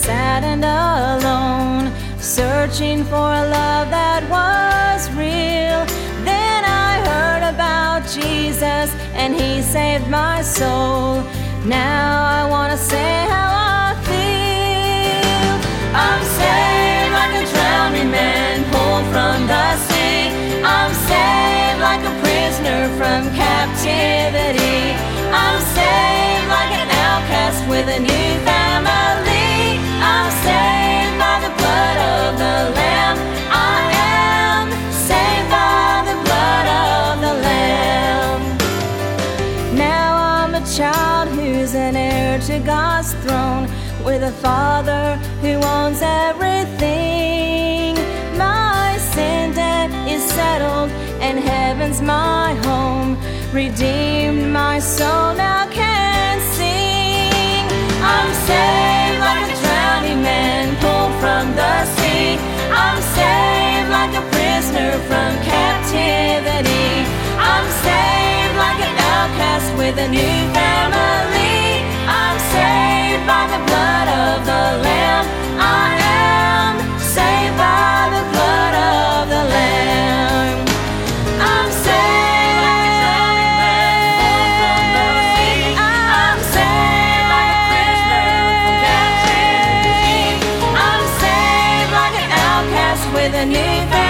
sad and alone, searching for a love that was real. Then I heard about Jesus and he saved my soul. Now I want to say how I feel. I'm saved like a drowning man pulled from the sea. I'm saved like a prisoner from captivity. I'm saved like an outcast with a new family. I'm saved by the blood of the Lamb. I am saved by the blood of the Lamb. Now I'm a child who's an heir to God's throne, with a Father who owns everything. My sin debt is settled and heaven's my home. Redeemed, my soul now can sing. I'm saved like a drowning man pulled from the sea. I'm saved like a prisoner from captivity. I'm saved like an outcast with a new family. I'm saved by the blood of the Lamb. I am saved by the blood of the Lamb. I'm saved. I'm saved like a prisoner from captivity. I'm saved like an outcast with a new family.